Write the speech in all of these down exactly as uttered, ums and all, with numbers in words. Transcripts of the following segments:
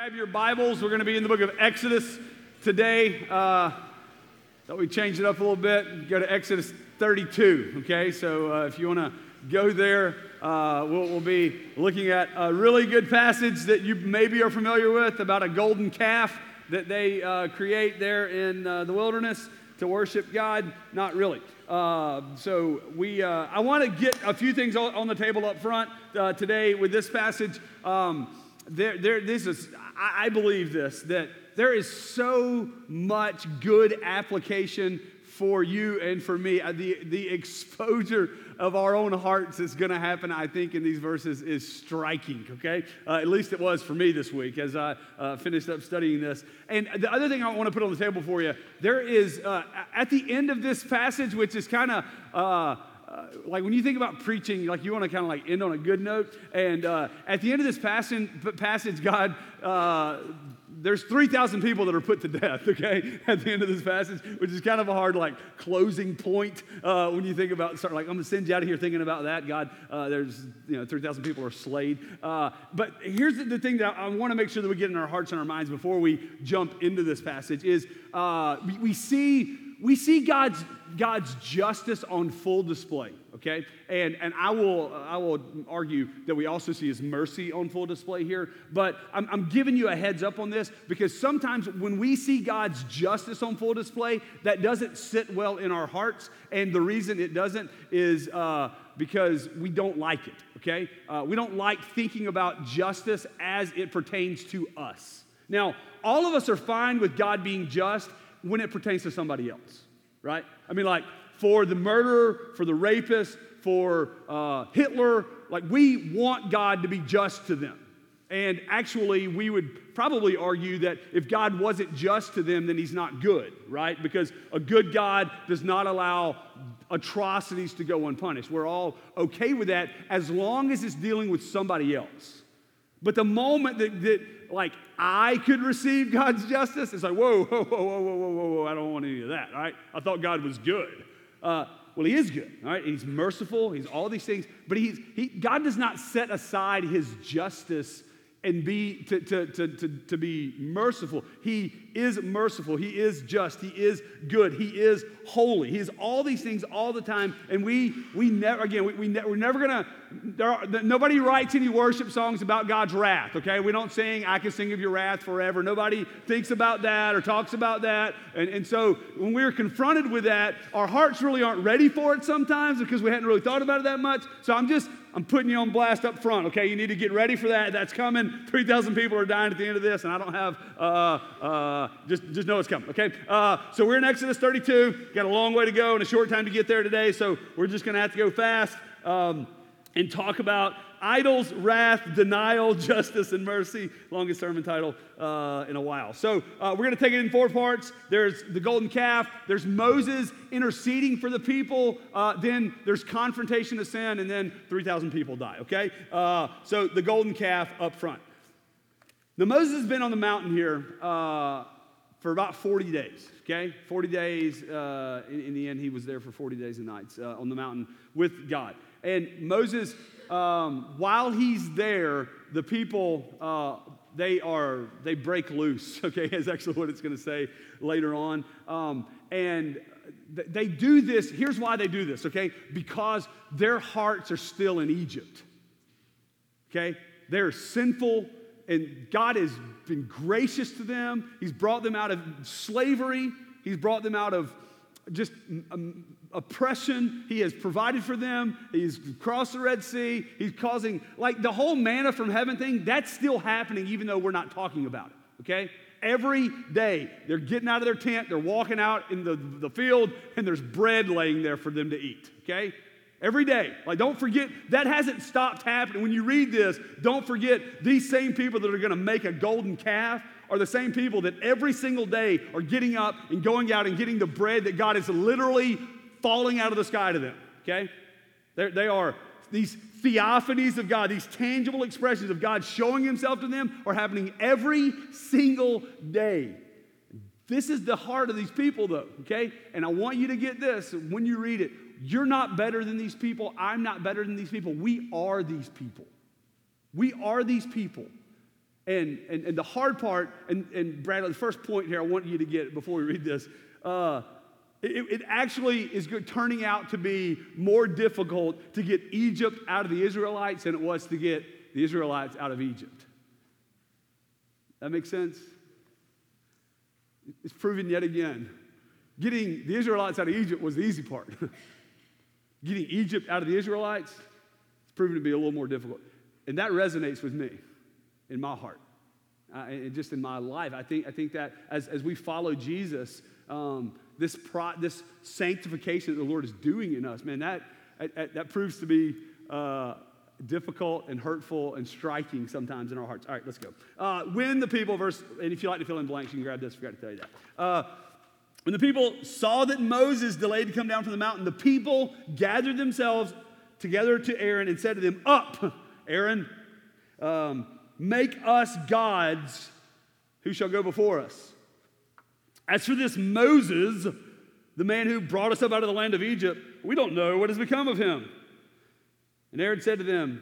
Grab your Bibles. We're going to be in the book of Exodus today. Uh, thought we changed it up a little bit. Go to Exodus thirty-two, okay? So uh, if you want to go there, uh, we'll, we'll be looking at a really good passage that you maybe are familiar with about a golden calf that they uh, create there in uh, the wilderness to worship God. Not really. Uh, so we, uh, I want to get a few things on, on the table up front uh, today with this passage. Um, there, there, this is, I, I believe this, that there is so much good application for you and for me. Uh, the, the exposure of our own hearts is going to happen, I think, in these verses is striking, okay? Uh, at least it was for me this week as I uh, finished up studying this. And the other thing I want to put on the table for you, there is, uh, at the end of this passage, which is kind of, uh, uh, like when you think about preaching, like you want to kind of like end on a good note. And uh, at the end of this passage, passage God, uh, there's three thousand people that are put to death, okay, at the end of this passage, which is kind of a hard, like, closing point uh, when you think about, start, like, I'm going to send you out of here thinking about that. God, uh, there's, you know, three thousand people are slayed. Uh, but here's the, the thing that I, I want to make sure that we get in our hearts and our minds before we jump into this passage is uh, we, we see we see God's God's justice on full display, okay? And and I will I will argue that we also see His mercy on full display here. But I'm, I'm giving you a heads up on this because sometimes when we see God's justice on full display, that doesn't sit well in our hearts. And the reason it doesn't is uh, because we don't like it, okay? Uh, we don't like thinking about justice as it pertains to us. Now, all of us are fine with God being just when it pertains to somebody else, right? I mean, like, for the murderer, for the rapist, for uh, Hitler, like, we want God to be just to them. And actually, we would probably argue that if God wasn't just to them, then He's not good, right? Because a good God does not allow atrocities to go unpunished. We're all okay with that as long as it's dealing with somebody else. But the moment that, that like, I could receive God's justice, it's like, whoa, whoa, whoa, whoa, whoa, whoa, whoa, I don't want any of that, all right? I thought God was good. Uh, well, He is good, all right? He's merciful, He's all these things, but he's, he, God does not set aside His justice and be to, to, to, to, to be merciful. He is merciful. He is just. He is good. He is holy. He is all these things all the time. And we we never, again, we, we ne- we're never going to, there are, nobody writes any worship songs about God's wrath, okay? We don't sing, I can sing of your wrath forever. Nobody thinks about that or talks about that. And, and so when we're confronted with that, our hearts really aren't ready for it sometimes because we hadn't really thought about it that much. So I'm just, I'm putting you on blast up front, okay? You need to get ready for that. That's coming. three thousand people are dying at the end of this, and I don't have, uh, uh, just, just know it's coming, okay? Uh, so we're in Exodus thirty-two. Got a long way to go and a short time to get there today, so we're just going to have to go fast um, and talk about idols, wrath, denial, justice, and mercy. Longest sermon title uh, in a while. So uh, we're going to take it in four parts. There's the golden calf. There's Moses interceding for the people. Uh, then there's confrontation of sin, and then three thousand people die, okay? Uh, so the golden calf up front. Now, Moses has been on the mountain here uh, for about forty days, okay? forty days. Uh, in, in the end, he was there for forty days and nights uh, on the mountain with God. And Moses, um, while he's there, the people, uh, they are, they break loose, okay? Is actually what it's going to say later on. Um, and th- they do this, here's why they do this, okay? Because their hearts are still in Egypt, okay? They're sinful, and God has been gracious to them. He's brought them out of slavery. He's brought them out of just um, oppression. He has provided for them. He's crossed the Red Sea. He's causing, like, the whole manna from heaven thing, that's still happening even though we're not talking about it, okay? Every day, they're getting out of their tent, they're walking out in the, the field, and there's bread laying there for them to eat, okay? Every day. Like, don't forget, that hasn't stopped happening. When you read this, don't forget these same people that are going to make a golden calf are the same people that every single day are getting up and going out and getting the bread that God is literally falling out of the sky to them, okay? They're, they are, these theophanies of God, these tangible expressions of God showing Himself to them are happening every single day. This is the heart of these people, though, okay? And I want you to get this when you read it. You're not better than these people. I'm not better than these people. We are these people. We are these people. And, and, and the hard part, and, and Bradley, the first point here I want you to get before we read this, uh, it, it actually is good, turning out to be more difficult to get Egypt out of the Israelites than it was to get the Israelites out of Egypt. That makes sense? It's proven yet again. Getting the Israelites out of Egypt was the easy part. Getting Egypt out of the Israelites, it's proven to be a little more difficult. And that resonates with me in my heart uh, and just in my life. I think, I think that as, as we follow Jesus, um, this, pro, this sanctification that the Lord is doing in us, man, that, that, that proves to be uh, difficult and hurtful and striking sometimes in our hearts. All right, let's go. Uh, when the people, verse, and if you like to fill in blanks, you can grab this. I forgot to tell you that. Uh, when the people saw that Moses delayed to come down from the mountain, the people gathered themselves together to Aaron and said to them, "Up, Aaron, um, make us gods who shall go before us. As for this Moses, the man who brought us up out of the land of Egypt, we don't know what has become of him." And Aaron said to them,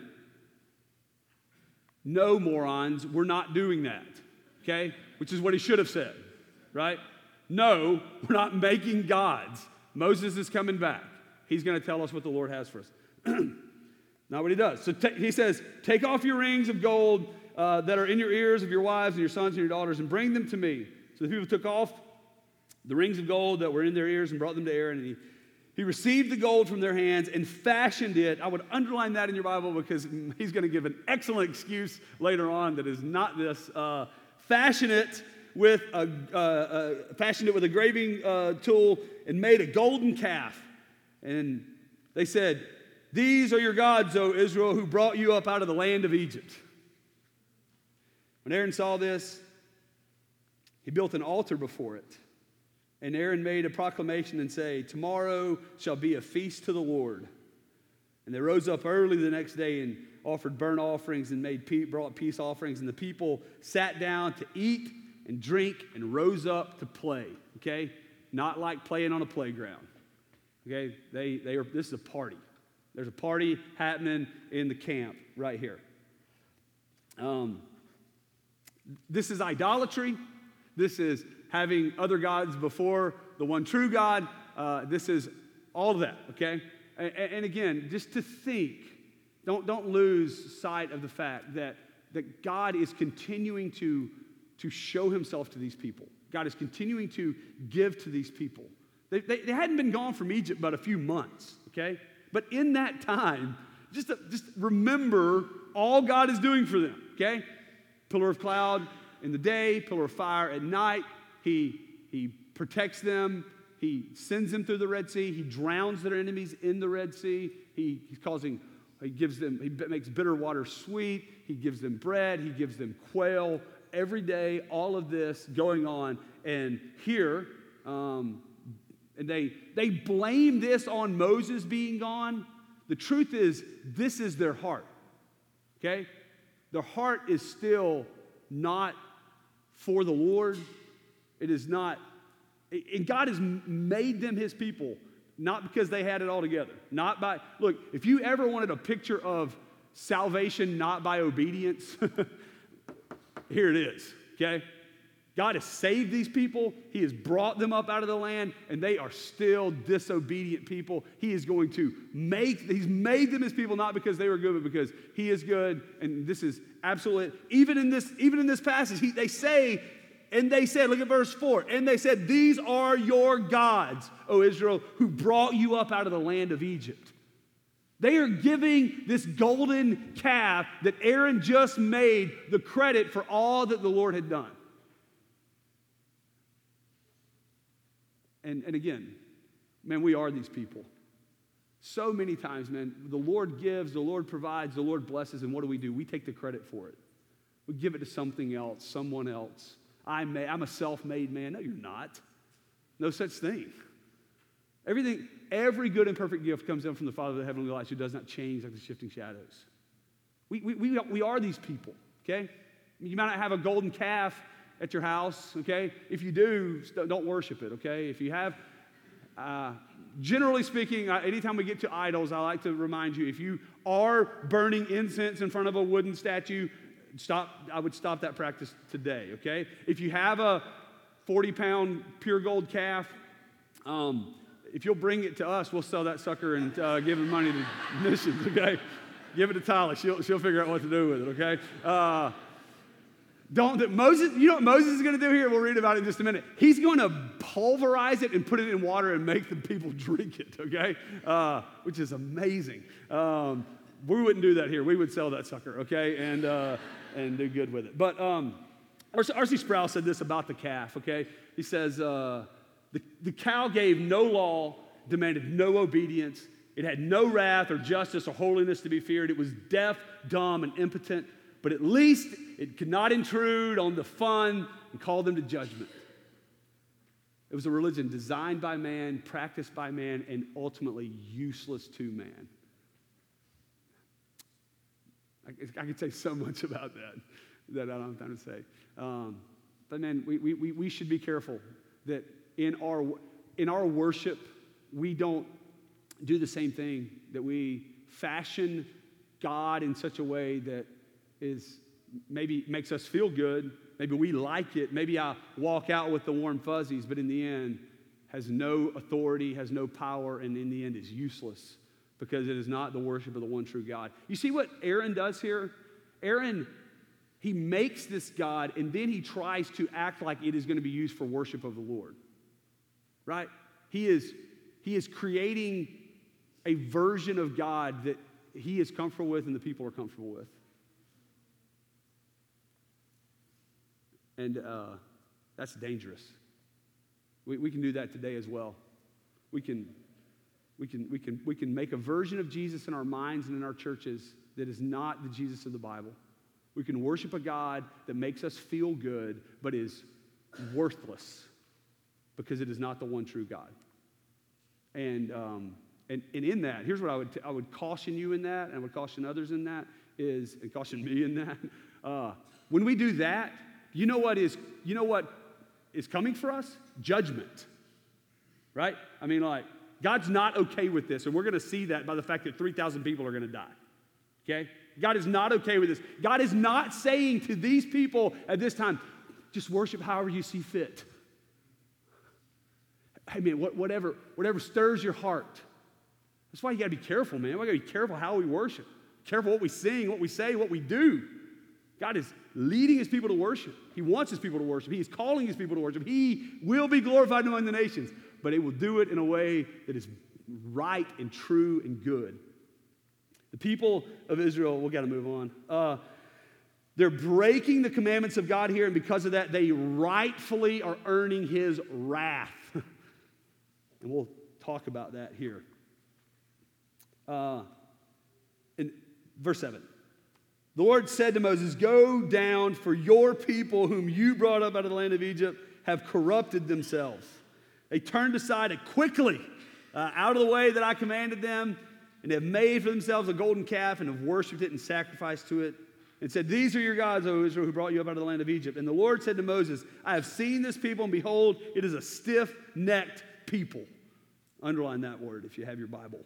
"No, morons, we're not doing that." Okay? Which is what he should have said, right? No, we're not making gods. Moses is coming back. He's going to tell us what the Lord has for us. Not what he does. So t- he says, "Take off your rings of gold uh, that are in your ears of your wives and your sons and your daughters and bring them to me." So the people took off the rings of gold that were in their ears and brought them to Aaron. And he, he received the gold from their hands and fashioned it. I would underline that in your Bible because he's going to give an excellent excuse later on that is not this. Uh, fashion it with a, uh, uh, fashioned it with a graving uh, tool and made a golden calf. And they said, "These are your gods, O Israel, who brought you up out of the land of Egypt." When Aaron saw this, he built an altar before it. And Aaron made a proclamation and said, "Tomorrow shall be a feast to the Lord." And they rose up early the next day and offered burnt offerings and made pe- brought peace offerings. And the people sat down to eat and drink and rose up to play. Okay? Not like playing on a playground. Okay? They, they are, this is a party. There's a party happening in the camp right here. Um, this is idolatry. This is having other gods before the one true God. Uh, this is all of that, okay? And, and again, just to think, don't, don't lose sight of the fact that, that God is continuing to, to show himself to these people. God is continuing to give to these people. They, they, they hadn't been gone from Egypt but a few months, okay? But in that time, just, just remember all God is doing for them, okay? Pillar of cloud in the day, pillar of fire at night. He, he protects them. He sends them through the Red Sea. He drowns their enemies in the Red Sea. He, he's causing, he gives them, he makes bitter water sweet. He gives them bread. He gives them quail. Every day, all of this going on. And here, um, and they, they blame this on Moses being gone. The truth is, this is their heart, okay? Their heart is still not for the Lord. It is not, and God has made them his people, not because they had it all together. Not by, look, if you ever wanted a picture of salvation not by obedience, here it is, okay? God has saved these people. He has brought them up out of the land, and they are still disobedient people. He is going to make, he's made them his people not because they were good, but because he is good. And this is absolutely, even in this, even in this passage, he, they say, and they said, look at verse four, and they said, "These are your gods, O Israel, who brought you up out of the land of Egypt." They are giving this golden calf that Aaron just made the credit for all that the Lord had done. And, and again, man, we are these people. So many times, man, the Lord gives, the Lord provides, the Lord blesses, and what do we do? We take the credit for it. We give it to something else, someone else. I may, I'm a self-made man. No, you're not. No such thing. Everything, every good and perfect gift comes down from the Father of the heavenly lights, who does not change like the shifting shadows. We, we, we, we are these people, okay? You might not have a golden calf at your house, okay? If you do, don't worship it, okay? If you have, uh, generally speaking, uh, anytime we get to idols, I like to remind you, if you are burning incense in front of a wooden statue, stop. I would stop that practice today, okay? If you have a forty-pound pure gold calf, um, if you'll bring it to us, we'll sell that sucker and uh, give him money to missions, okay? Give it to Tyler. She'll, she'll figure out what to do with it, okay? Uh, don't, that Moses, you know what Moses is going to do here? We'll read about it in just a minute. He's going to pulverize it and put it in water and make the people drink it, okay? Uh, which is amazing. Um, we wouldn't do that here. We would sell that sucker, okay? And, uh, and do good with it. But um, R C Sproul said this about the calf, okay? He says, uh, the, the cow gave no law, demanded no obedience. It had no wrath or justice or holiness to be feared. It was deaf, dumb, and impotent. But at least it could not intrude on the fun and call them to judgment. It was a religion designed by man, practiced by man, and ultimately useless to man. I, I could say so much about that that I don't have time to say. Um, but man, we, we, we should be careful that in our, in our worship, we don't do the same thing, that we fashion God in such a way that is maybe makes us feel good, maybe we like it, maybe I walk out with the warm fuzzies, but in the end has no authority, has no power, and in the end is useless because it is not the worship of the one true God. You see what Aaron does here? Aaron, he makes this God, and then he tries to act like it is going to be used for worship of the Lord, right? He is, he is creating a version of God that he is comfortable with and the people are comfortable with. And uh, that's dangerous. We, we can do that today as well. We can, we, can, we, can, we can make a version of Jesus in our minds and in our churches that is not the Jesus of the Bible. We can worship a God that makes us feel good but is worthless because it is not the one true God. And, um, and, and in that, here's what I would, t- I would caution you in that, and I would caution others in that, is, and caution me in that. Uh, when we do that, You know what is, you know what is coming for us? Judgment, right? I mean, like, God's not okay with this, and we're going to see that by the fact that three thousand people are going to die, okay? God is not okay with this. God is not saying to these people at this time, just worship however you see fit. I mean, whatever, whatever stirs your heart. That's why you got to be careful, man. We got to be careful how we worship. Careful what we sing, what we say, what we do. God is leading his people to worship. He wants his people to worship. He is calling his people to worship. He will be glorified among the nations, but he will do it in a way that is right and true and good. The people of Israel, we've got to move on. Uh, they're breaking the commandments of God here, and because of that, they rightfully are earning his wrath. And we'll talk about that here. Uh, in verse seven. The Lord said to Moses, go down, for your people whom you brought up out of the land of Egypt have corrupted themselves. They turned aside it quickly uh, out of the way that I commanded them, and have made for themselves a golden calf and have worshipped it and sacrificed to it, and said, these are your gods, O Israel, who brought you up out of the land of Egypt. And the Lord said to Moses, I have seen this people, and behold, it is a stiff-necked people. Underline that word if you have your Bible.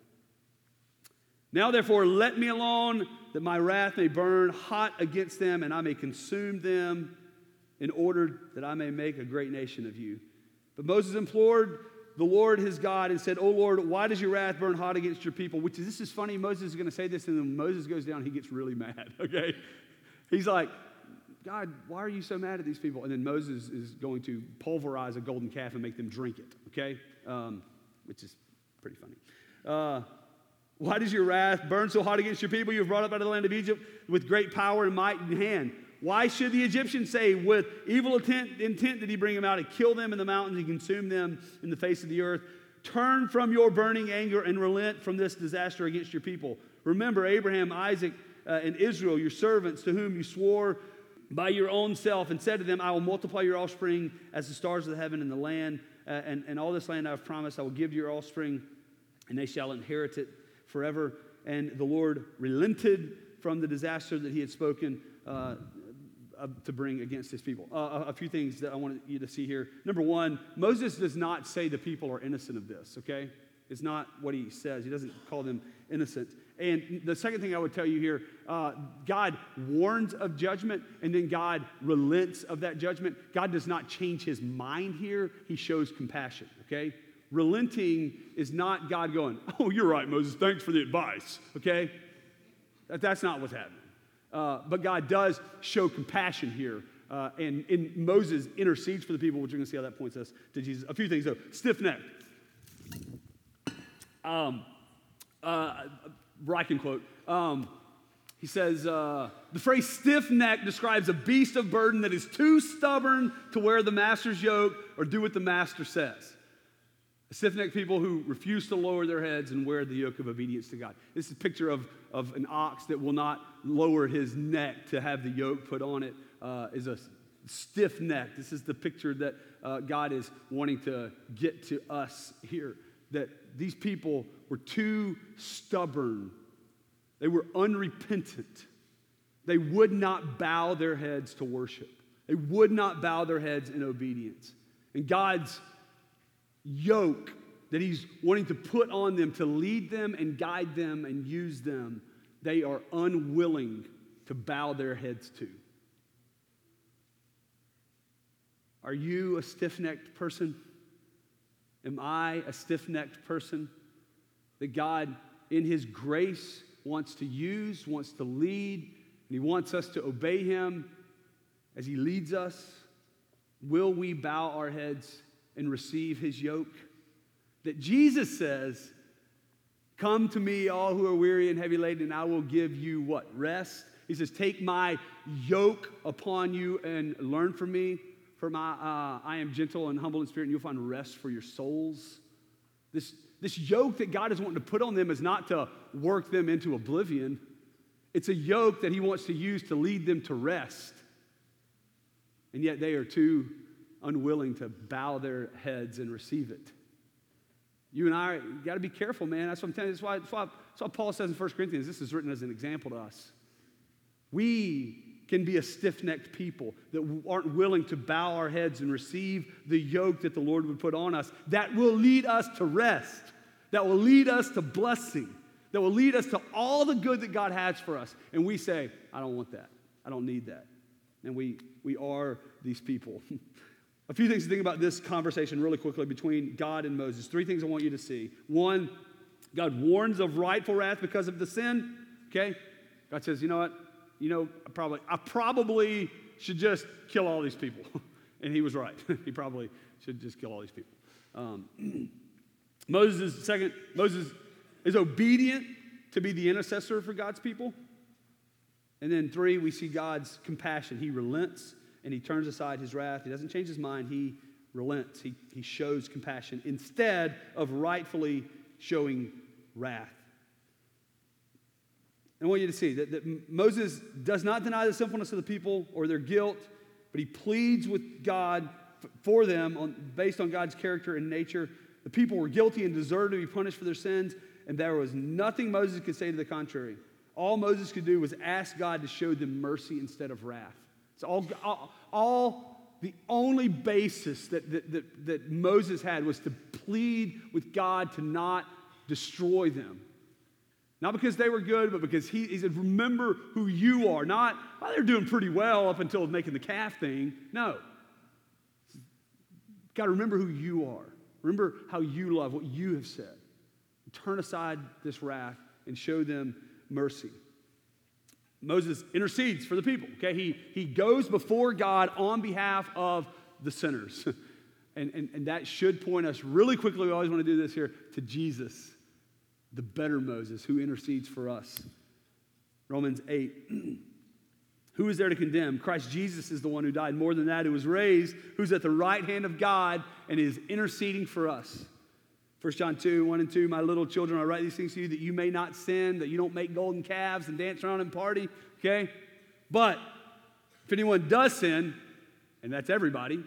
Now, therefore, let me alone, that my wrath may burn hot against them, and I may consume them, in order that I may make a great nation of you. But Moses implored the Lord his God and said, O Lord, why does your wrath burn hot against your people? Which is, this is funny. Moses is going to say this, and then when Moses goes down, he gets really mad, okay? He's like, God, why are you so mad at these people? And then Moses is going to pulverize a golden calf and make them drink it, okay? Um, which is pretty funny. Uh, Why does your wrath burn so hot against your people you have brought up out of the land of Egypt with great power and might in hand? Why should the Egyptians say, with evil intent, intent did he bring them out and kill them in the mountains and consume them in the face of the earth? Turn from your burning anger and relent from this disaster against your people. Remember Abraham, Isaac, uh, and Israel, your servants, to whom you swore by your own self and said to them, I will multiply your offspring as the stars of the heaven and the land, uh, and, and all this land I have promised I will give to your offspring, and they shall inherit it forever. And the Lord relented from the disaster that he had spoken uh, uh, to bring against his people. Uh, a few things that I want you to see here. Number one, Moses does not say the people are innocent of this, okay? It's not what he says. He doesn't call them innocent. And the second thing I would tell you here, uh, God warns of judgment, and then God relents of that judgment. God does not change his mind here. He shows compassion, okay? Relenting is not God going, oh, you're right, Moses, thanks for the advice, okay? That, that's not what's happening. Uh, but God does show compassion here. Uh, and, and Moses intercedes for the people, which we're going to see how that points us to Jesus. A few things, though. Stiff-necked. Um, uh, Ryken quote. Um, he says, uh, the phrase stiff-necked describes a beast of burden that is too stubborn to wear the master's yoke or do what the master says. Stiff-necked people who refuse to lower their heads and wear the yoke of obedience to God. This is a picture of, of an ox that will not lower his neck to have the yoke put on it, uh, is a stiff neck. This is the picture that uh, God is wanting to get to us here, that these people were too stubborn. They were unrepentant. They would not bow their heads to worship. They would not bow their heads in obedience. And God's yoke that he's wanting to put on them to lead them and guide them and use them, they are unwilling to bow their heads to. Are you a stiff-necked person? Am I a stiff-necked person that God, in his grace, wants to use, wants to lead, and he wants us to obey him as he leads us? Will we bow our heads and receive his yoke? That Jesus says, come to me, all who are weary and heavy laden, and I will give you what? Rest. He says, take my yoke upon you and learn from me, for my, uh, I am gentle and humble in spirit, and you'll find rest for your souls. This, this yoke that God is wanting to put on them is not to work them into oblivion. It's a yoke that he wants to use to lead them to rest. And yet they are too unwilling to bow their heads and receive it. You and I got to be careful, man. That's what I'm telling you. That's why, that's, why, that's why Paul says in First Corinthians, this is written as an example to us. We can be a stiff-necked people that aren't willing to bow our heads and receive the yoke that the Lord would put on us. That will lead us to rest. That will lead us to blessing. That will lead us to all the good that God has for us. And we say, I don't want that. I don't need that. And we, we are these people. A few things to think about this conversation really quickly between God and Moses. Three things I want you to see. One, God warns of rightful wrath because of the sin. Okay? God says, you know what? You know, I probably, I probably should just kill all these people. And he was right. He probably should just kill all these people. Um, Moses is second. Moses is obedient to be the intercessor for God's people. And then three, we see God's compassion. He relents and he turns aside his wrath. He doesn't change his mind. He relents. He, he shows compassion instead of rightfully showing wrath. And I want you to see that, that Moses does not deny the sinfulness of the people or their guilt, but he pleads with God f- for them on, based on God's character and nature. The people were guilty and deserved to be punished for their sins, and there was nothing Moses could say to the contrary. All Moses could do was ask God to show them mercy instead of wrath. It's all, all, all the only basis that, that, that, that Moses had was to plead with God to not destroy them. Not because they were good, but because he, he said, remember who you are. Not, well, they're doing pretty well up until making the calf thing. No. Got to remember who you are. Remember how you love, what you have said. Turn aside this wrath and show them mercy. Moses intercedes for the people. Okay, he, he goes before God on behalf of the sinners. and, and, and that should point us really quickly, we always want to do this here, to Jesus, the better Moses, who intercedes for us. Romans eight. Who is there to condemn? Christ Jesus is the one who died. More than that, who was raised, who's at the right hand of God and is interceding for us. First John two, one and two, my little children, I write these things to you that you may not sin, that you don't make golden calves and dance around and party, okay? But if anyone does sin, and that's everybody,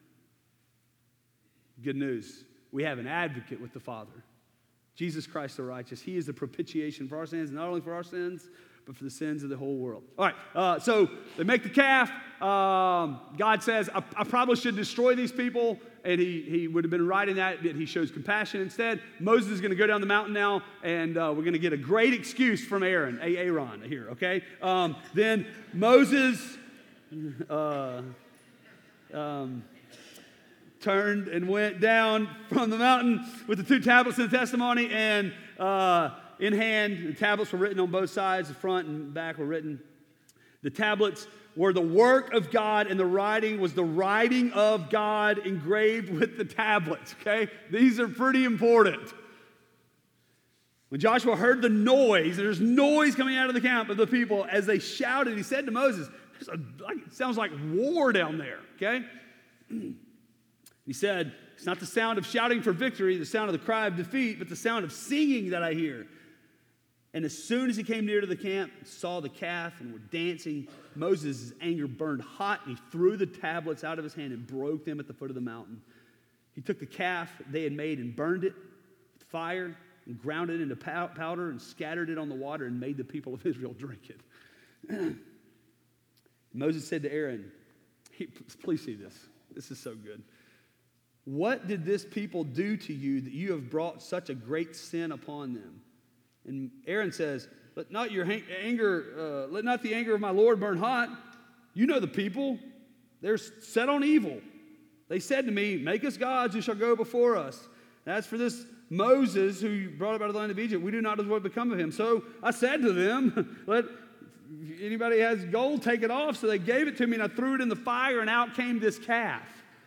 good news. We have an advocate with the Father. Jesus Christ the righteous. He is the propitiation for our sins, not only for our sins, but for the sins of the whole world. All right, uh, so they make the calf. Um, God says, I, I probably should destroy these people, and he, he would have been right in that, but he shows compassion instead. Moses is going to go down the mountain now, and uh, we're going to get a great excuse from Aaron, Aaron here, okay? Um, then Moses uh, um, turned and went down from the mountain with the two tablets of the testimony, and uh, in hand, the tablets were written on both sides, the front and back were written. The tablets were the work of God, and the writing was the writing of God engraved with the tablets, okay? These are pretty important. When Joshua heard the noise, there's noise coming out of the camp of the people as they shouted, he said to Moses, There's a, like, it sounds like war down there, okay? He said, it's not the sound of shouting for victory, the sound of the cry of defeat, but the sound of singing that I hear. And as soon as he came near to the camp, saw the calf and were dancing, Moses' anger burned hot, and he threw the tablets out of his hand and broke them at the foot of the mountain. He took the calf they had made and burned it with fire and ground it into powder and scattered it on the water and made the people of Israel drink it. Moses said to Aaron, please see this. This is so good. What did this people do to you that you have brought such a great sin upon them? And Aaron says, let not your anger, uh, let not the anger of my Lord burn hot. You know the people. They're set on evil. They said to me, make us gods who shall go before us. And as for this Moses who brought up out of the land of Egypt, we do not know what become of him. So I said to them, let anybody has gold, take it off. So they gave it to me, and I threw it in the fire, and out came this calf.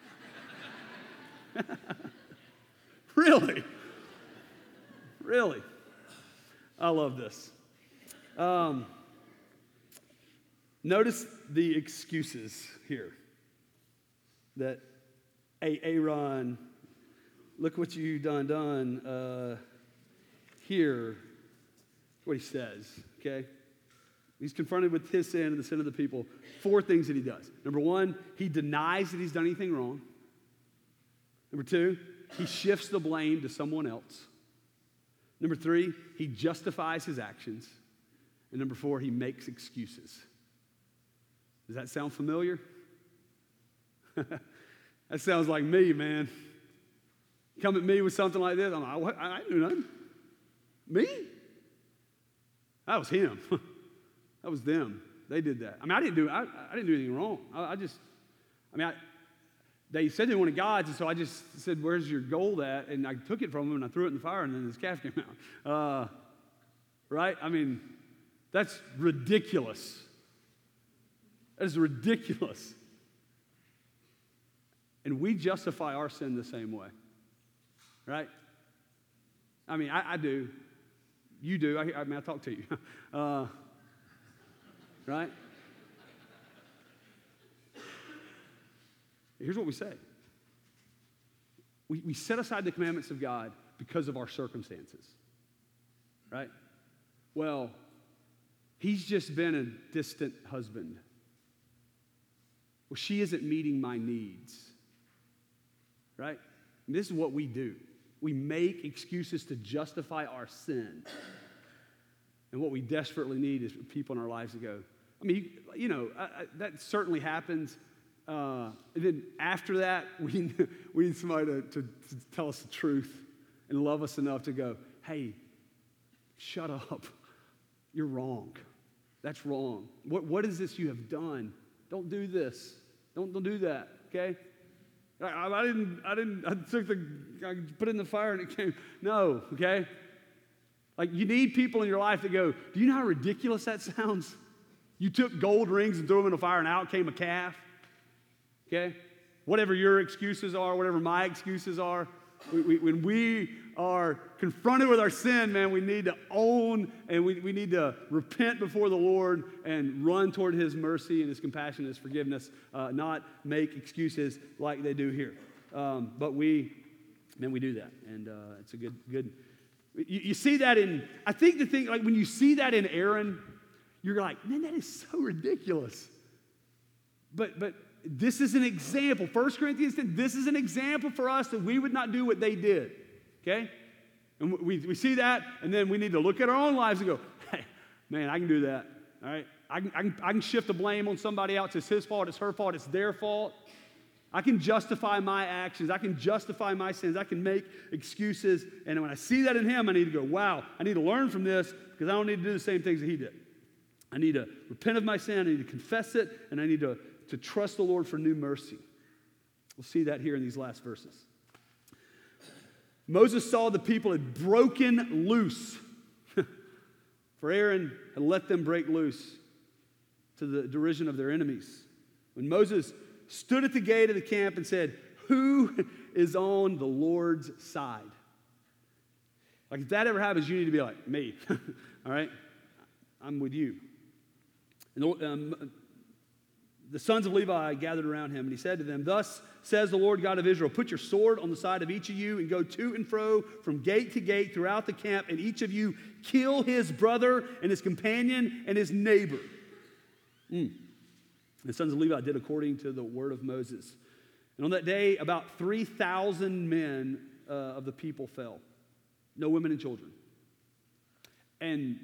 Really? Really? I love this. Um, notice the excuses here. That Aaron, look what you done done uh, here. What he says, okay? He's confronted with his sin and the sin of the people. Four things that he does. Number one, he denies that he's done anything wrong. Number two, he shifts the blame to someone else. Number three, he justifies his actions. And number four, he makes excuses. Does that sound familiar? That sounds like me, man. Come at me with something like this. I'm like, what? I didn't do nothing. Me? That was him. That was them. They did that. I mean, I didn't do. I, I didn't do anything wrong. I, I just. I mean, I. They said they wanted gods, and so I just said, where's your gold at? And I took it from them, and I threw it in the fire, and then this calf came out. Uh, right? I mean, that's ridiculous. That is ridiculous. And we justify our sin the same way. Right? I mean, I, I do. You do. I, I mean, I talk to you. Uh, right? Here's what we say. We, we set aside the commandments of God because of our circumstances, right? Well, he's just been a distant husband. Well, she isn't meeting my needs, right? And this is what we do. We make excuses to justify our sin. And what we desperately need is people in our lives to go, I mean, you, you know, I, I, that certainly happens. Uh, and then after that, we, we need somebody to, to, to tell us the truth and love us enough to go, hey, shut up. You're wrong. That's wrong. What, what is this you have done? Don't do this. Don't, don't do that, okay? I, I didn't, I didn't, I took the, I put it in the fire and it came. No, okay? Like, you need people in your life that go, do you know how ridiculous that sounds? You took gold rings and threw them in the fire and out came a calf. Okay? Whatever your excuses are, whatever my excuses are, we, we, when we are confronted with our sin, man, we need to own and we, we need to repent before the Lord and run toward his mercy and his compassion and his forgiveness, uh, not make excuses like they do here. Um, but we, man, we do that. And uh, it's a good, good, you, you see that in, I think the thing, like when you see that in Aaron, you're like, man, that is so ridiculous. But, but, this is an example. First Corinthians ten, this is an example for us that we would not do what they did. Okay? And we, we see that, and then we need to look at our own lives and go, hey, Man, I can do that, all right? I can, I can, I can shift the blame on somebody else. It's his fault, it's her fault, it's their fault. I can justify my actions. I can justify my sins. I can make excuses. And when I see that in him, I need to go, wow, I need to learn from this because I don't need to do the same things that he did. I need to repent of my sin. I need to confess it. And I need to, to trust the Lord for new mercy. We'll see that here in these last verses. Moses saw the people had broken loose. For Aaron had let them break loose to the derision of their enemies. When Moses stood at the gate of the camp and said, who is on the Lord's side? Like if that ever happens, you need to be like, me. All right? I'm with you. And the, um, the sons of Levi gathered around him, and he said to them, thus says the Lord God of Israel, put your sword on the side of each of you and go to and fro from gate to gate throughout the camp, and each of you kill his brother and his companion and his neighbor. Mm. The sons of Levi did according to the word of Moses. And on that day, about three thousand men uh, of the people fell. No women and children. And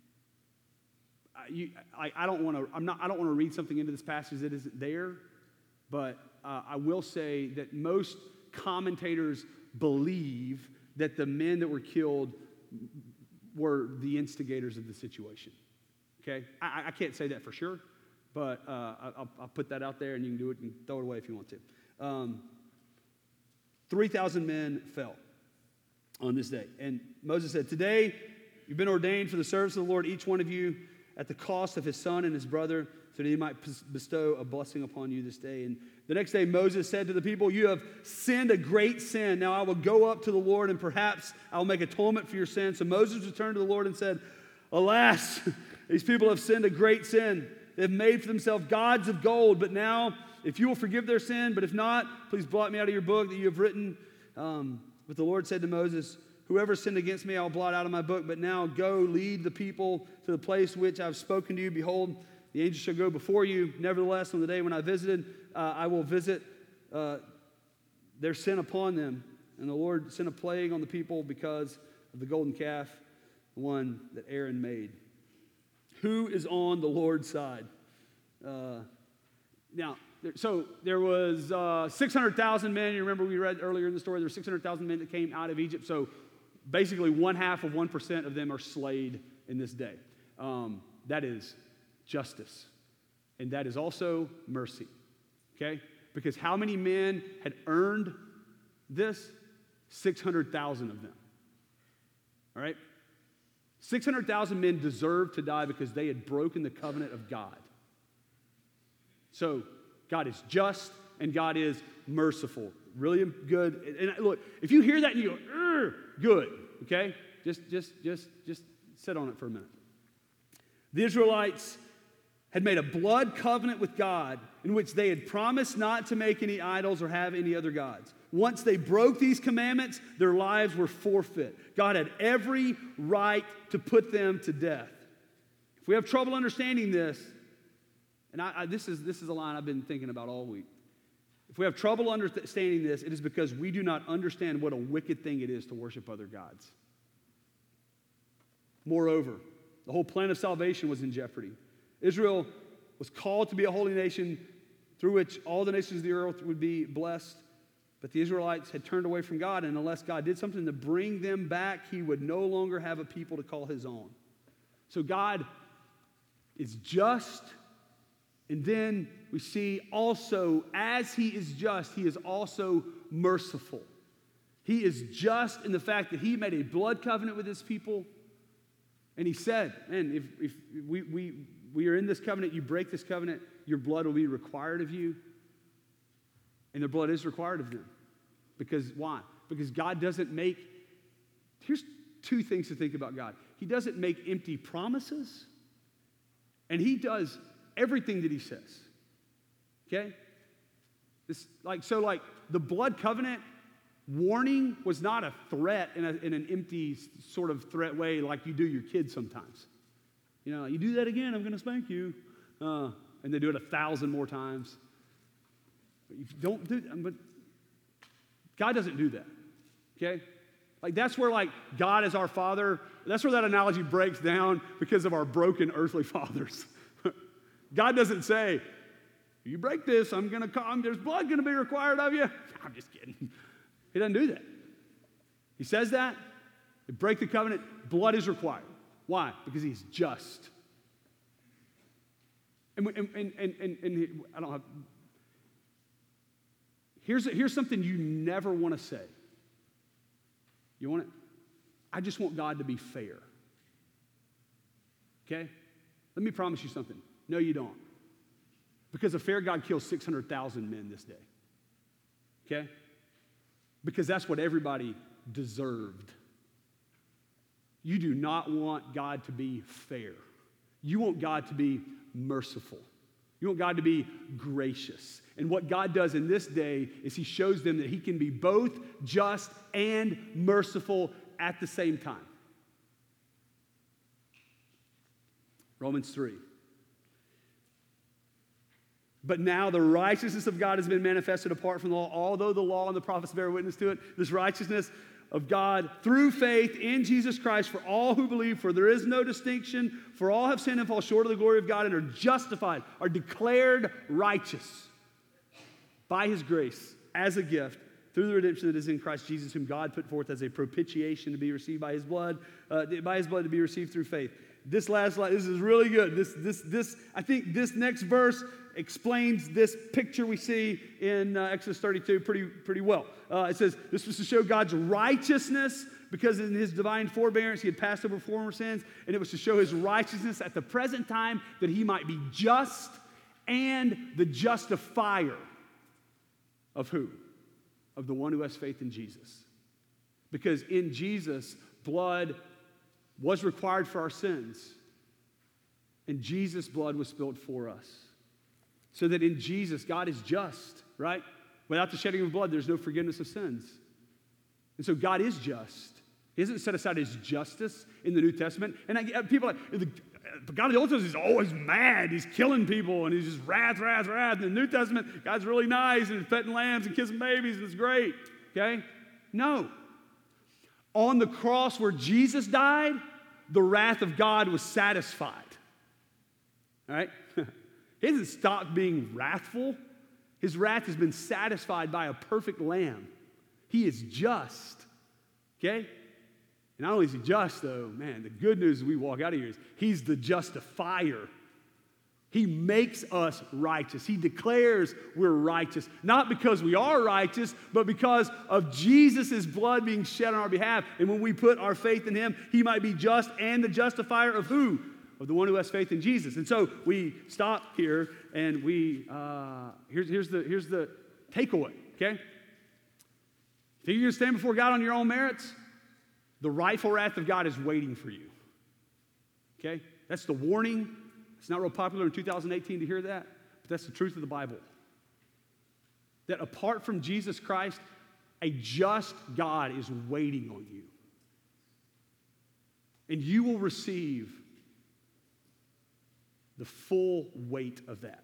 I, you, I, I don't want to. I'm not. I don't want to read something into this passage that isn't there. But uh, I will say that most commentators believe that the men that were killed were the instigators of the situation. Okay, I, I can't say that for sure. But uh, I'll, I'll put that out there, and you can do it and throw it away if you want to. Um, three thousand men fell on this day. And Moses said, today you've been ordained for the service of the Lord, each one of you, at the cost of his son and his brother, so that he might bestow a blessing upon you this day. And the next day Moses said to the people, you have sinned a great sin. Now I will go up to the Lord, and perhaps I will make atonement for your sin. So Moses returned to the Lord and said, alas, these people have sinned a great sin. They've made for themselves gods of gold, but now, if you will forgive their sin, but if not, please blot me out of your book that you have written. Um, but the Lord said to Moses, whoever sinned against me, I'll blot out of my book. But now go, lead the people to the place which I've spoken to you. Behold, the angel shall go before you. Nevertheless, on the day when I visited, uh, I will visit uh, their sin upon them. And the Lord sent a plague on the people because of the golden calf, the one that Aaron made. Who is on the Lord's side? Uh, now, there, so there was uh, six hundred thousand men. You remember we read earlier in the story, there were six hundred thousand men that came out of Egypt. So basically one half of one percent of them are slayed in this day. Um, that is justice. And that is also mercy. Okay? Because how many men had earned this? six hundred thousand of them. All right? six hundred thousand men deserved to die because they had broken the covenant of God. So, God is just and God is merciful. Really good. And look, if you hear that and you go, good, okay? Just, just, just, just sit on it for a minute. The Israelites had made a blood covenant with God in which they had promised not to make any idols or have any other gods. Once they broke these commandments, their lives were forfeit. God had every right to put them to death. If we have trouble understanding this, and I, I, this is, this is a line I've been thinking about all week. If we have trouble understanding this, it is because we do not understand what a wicked thing it is to worship other gods. Moreover, the whole plan of salvation was in jeopardy. Israel was called to be a holy nation through which all the nations of the earth would be blessed. But the Israelites had turned away from God, and unless God did something to bring them back, he would no longer have a people to call his own. So God is just, and then we see also, as he is just, he is also merciful. He is just in the fact that he made a blood covenant with his people, and he said, man, if, if we, we, we are in this covenant, you break this covenant, your blood will be required of you. And their blood is required of them. Because why? Because God doesn't make, here's two things to think about God. He doesn't make empty promises, and he does everything that he says. Okay? This, like, so like the blood covenant warning was not a threat in, a, in an empty sort of threat way like you do your kids sometimes. You know, you do that again, I'm going to spank you. Uh, and they do it a thousand more times. But if you don't do that, but God doesn't do that. Okay? Like that's where like God is our Father. That's where that analogy breaks down because of our broken earthly fathers. God doesn't say, you break this, I'm going to come, there's blood going to be required of you. I'm just kidding. He doesn't do that. He says that, you break the covenant, blood is required. Why? Because he's just. And, and, and, and, and, and I don't have, here's, here's something you never want to say. You want it? I just want God to be fair. Okay? Let me promise you something. No, you don't. Because a fair God kills six hundred thousand men this day. Okay? Because that's what everybody deserved. You do not want God to be fair. You want God to be merciful. You want God to be gracious. And what God does in this day is he shows them that he can be both just and merciful at the same time. Romans three. But now the righteousness of God has been manifested apart from the law, although the law and the prophets bear witness to it. This righteousness of God through faith in Jesus Christ for all who believe, for there is no distinction, for all have sinned and fall short of the glory of God and are justified, are declared righteous by his grace as a gift through the redemption that is in Christ Jesus, whom God put forth as a propitiation to be received by his blood, uh, by his blood to be received through faith. This last line, this is really good. This, this, this, I think this next verse explains this picture we see in uh, Exodus thirty-two pretty, pretty well. Uh, it says, this was to show God's righteousness because in his divine forbearance he had passed over former sins, and it was to show his righteousness at the present time that he might be just and the justifier of who? Of the one who has faith in Jesus. Because in Jesus, blood was required for our sins, and Jesus' blood was spilled for us. So that in Jesus, God is just, right? Without the shedding of blood, there's no forgiveness of sins. And so God is just. He hasn't set aside his justice in the New Testament. And I, people are like, the, God of the Old Testament is always mad. He's killing people, and he's just wrath, wrath, wrath. In the New Testament, God's really nice, and he's petting lambs and kissing babies, and it's great. Okay? No. On the cross where Jesus died, the wrath of God was satisfied. All right? He hasn't stopped being wrathful. His wrath has been satisfied by a perfect lamb. He is just. Okay? And not only is he just, though, man, the good news as we walk out of here is he's the justifier. He makes us righteous. He declares we're righteous, not because we are righteous, but because of Jesus' blood being shed on our behalf. And when we put our faith in him, he might be just and the justifier of who? Of the one who has faith in Jesus. And so we stop here, and we, uh, here's, here's, the, here's the takeaway, okay? Think you're going to stand before God on your own merits? The rightful wrath of God is waiting for you, okay? That's the warning. It's not real popular in two thousand eighteen to hear that, but that's the truth of the Bible. That apart from Jesus Christ, a just God is waiting on you. And you will receive the full weight of that.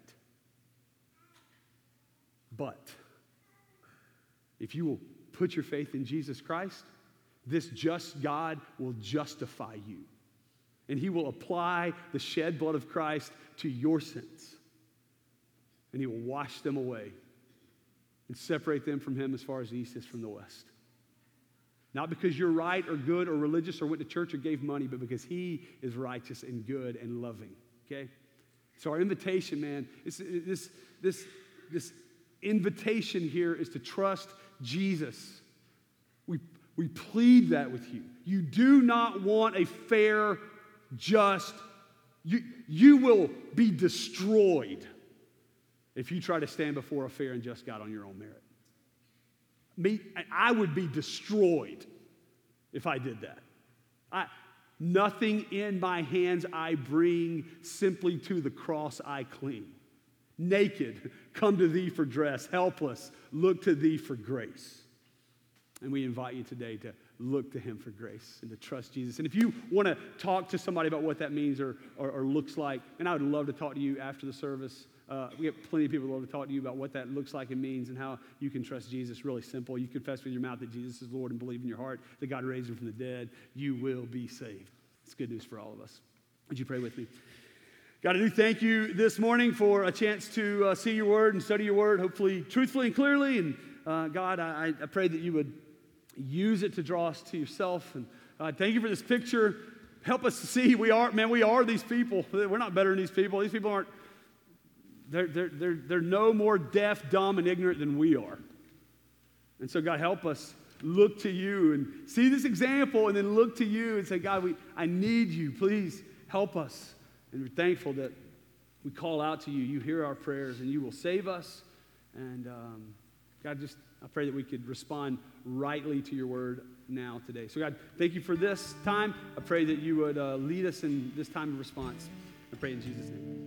But if you will put your faith in Jesus Christ, this just God will justify you. And he will apply the shed blood of Christ to your sins. And he will wash them away and separate them from him as far as the east is from the west. Not because you're right or good or religious or went to church or gave money, but because he is righteous and good and loving. Okay? So our invitation, man, is this, this, this invitation here is to trust Jesus. We, we plead that with you. You do not want a fair, just, you, you will be destroyed if you try to stand before a fair and just God on your own merit. Me, I would be destroyed if I did that. I, nothing in my hands I bring, simply to the cross I cling. Naked, come to thee for dress. Helpless, look to thee for grace. And we invite you today to look to him for grace and to trust Jesus. And if you want to talk to somebody about what that means or, or, or looks like, and I would love to talk to you after the service, Uh, we have plenty of people who love to talk to you about what that looks like and means and how you can trust Jesus. Really simple. You confess with your mouth that Jesus is Lord and believe in your heart that God raised him from the dead. You will be saved. It's good news for all of us. Would you pray with me? God, I do thank you this morning for a chance to uh, see your word and study your word, hopefully truthfully and clearly. And uh, God, I, I pray that you would use it to draw us to yourself. And uh, thank you for this picture. Help us to see we are, man, we are these people. We're not better than these people. These people aren't, they're, they're, they're, they're no more deaf, dumb, and ignorant than we are. And so, God, help us look to you and see this example and then look to you and say, God, we, I need you. Please help us. And we're thankful that we call out to you. You hear our prayers and you will save us. And um, God, just I pray that we could respond rightly to your word now today. So God, thank you for this time. I pray that you would uh, lead us in this time of response. I pray in Jesus' name.